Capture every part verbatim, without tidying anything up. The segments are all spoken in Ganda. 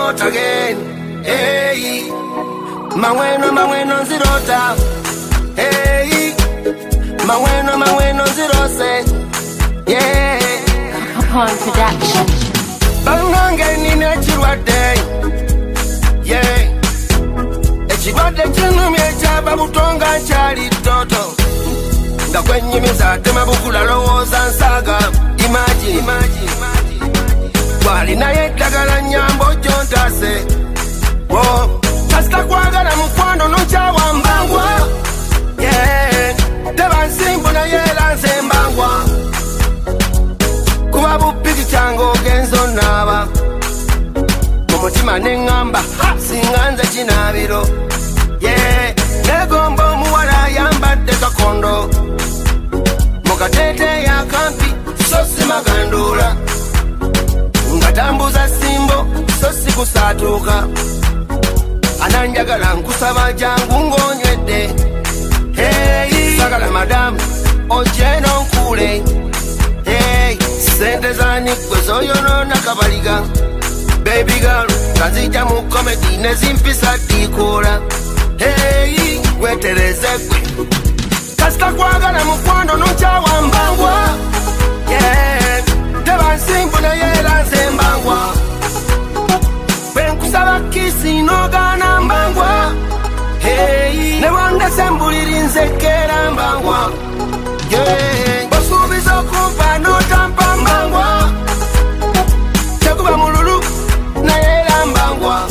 not again. Hey, maweno maweno zirota. Hey, maweno maweno zirose. Yeah. Upon production. Bangange ni nechirwade. Yeah. Echirwade chinu mechaba butonga chali toto. Nga kwenye mizate mabukula lowoza nsaga. Imagine, imagine, imagine. Wali na yetagala nyambo jontase. Wo, kasta kwagala mkwano nocha wambangwa. Yeah, teba nsimbu na yela nsembangwa. Kuba bupiki chango genzo naba. Mumutima nengamba, singanza chinabiro. Yeah, negombo muwala yambade kakondo. Mukatete ya kampi, sosi magandula. Ngatambuza simbo, sosi kusatuka. Ananjagala nkusaba jangu ngonywedde. Hey, sagala madamu, ojeno nkule. Hey, sente zani kwezoyonona kabaliga. Baby girl, kazija mu comedy nezimpisa dikola. Hey, wetereze kwe. Kasta kwagala mukwano nocha wambangwa. Yeah, teba nsimbu na yela nsembangwa. Benkusaba kisi nogana mbangwa. Hey, ne wanda sembuliri nzekera mbangwa. Yeah, basubizo kumpa no tampa mbangwa. Chakuba mululu na yela mbangwa.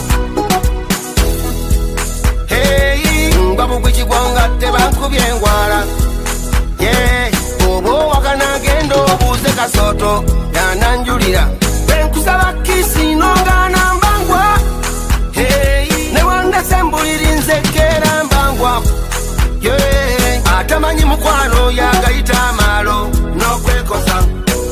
Hey, mbabu kwichigwanga tebankubye ngwala. Yeah, obo wakana gendo buze kasoto yananjulira. Benkusaba kisi nogana mbangwa. Hey, ne wanda sembuliri nzekera mbangwa. Yeah, atamanyi mukwano yagayita amalo n'okwekosa.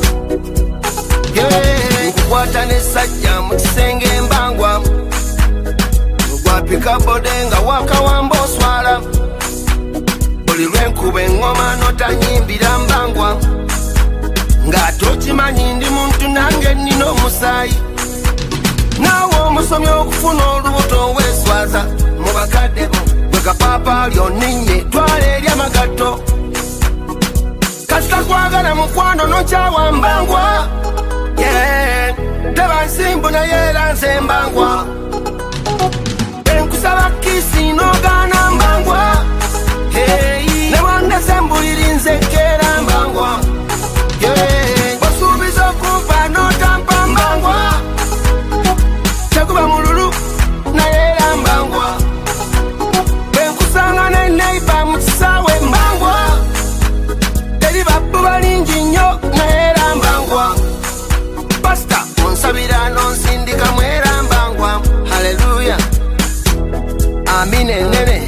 Yeah, nkukwata n'essajja mu kisenge mbangwa. Gwapika bode nga wakawamba oswala. Buli lwenkuba engoma notanyimbira mbangwa. Ng'ate okimanyi ndi muntu nange nnina omusaayi. Naawe omusomi okufuna olubuto weeswaza. Mu bakadde bo bwe kapapa lyonninye twala eri amagato. Kasita kwagala mukwano nokyawa mbangwa. Yeah, teba nsimbu na yera nsembangwa. Enkusaba kisi nogana mbangwa. Hey, ne wanda sembuliri nzekera mbangwa. Yeah, basubiza kumpa notampa mbangwa. Chakuba mululu na yera mbangwa. Benkusanga ne neighbor mukisawe mbangwa. Teri babu balingi nnyo na yera mbangwa. Pasta onsabira nonsindika mwera mbangwa. Hallelujah. Amine nene.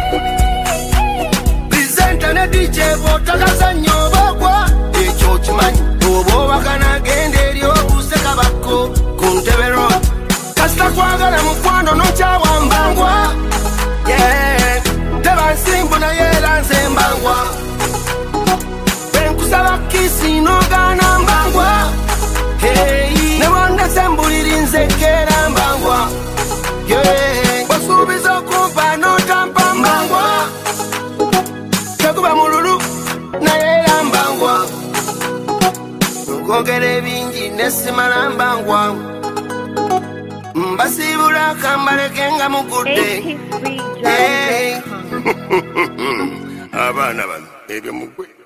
Presenter ne D J botagaza nnyo bagwa. Ekyo kimanyi obo wakana gende eri obuseka bako ku Ntebe Road. Kasita kwagala mukwano nokyawa mbangwa. Yeah, teba nsimbu na yera nsembangwa. Benkusaba kisi nogana mbangwa. Hey, ne wanda sembuliri nzekera mbangwa. Yeah, basubiza kumpa notampa mbangwa. Chakuba mululu na yera mbangwa. Nkogere bingi nesimala mbangwa. Mbasibula kambaleke nga mugudde. Hey. Abana bano ebyo mugwe.